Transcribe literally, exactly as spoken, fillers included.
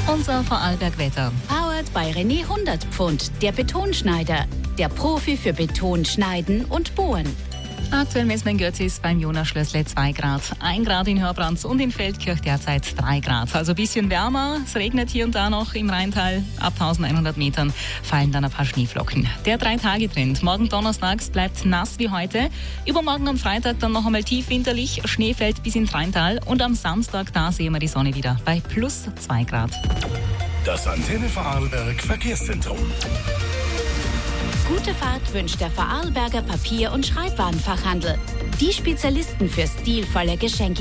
Unser Vorarlberg-Wetter. Powered bei René hundert Pfund, der Betonschneider. Der Profi für Beton, Schneiden und Bohren. Aktuell messen wir in Götzis beim Jonas Schlössle zwei Grad. ein Grad in Hörbrands und in Feldkirch derzeit drei Grad. Also ein bisschen wärmer. Es regnet hier und da noch im Rheintal. Ab eintausendeinhundert Metern fallen dann ein paar Schneeflocken. Der Drei-Tage-Trend. Morgen donnerstags bleibt nass wie heute. Übermorgen am Freitag dann noch einmal tiefwinterlich. Schnee fällt bis ins Rheintal. Und am Samstag, da sehen wir die Sonne wieder bei plus zwei Grad. Das Antenne Vorarlberg Verkehrszentrum. Gute Fahrt wünscht der Vorarlberger Papier- und Schreibwarenfachhandel. Die Spezialisten für stilvolle Geschenke.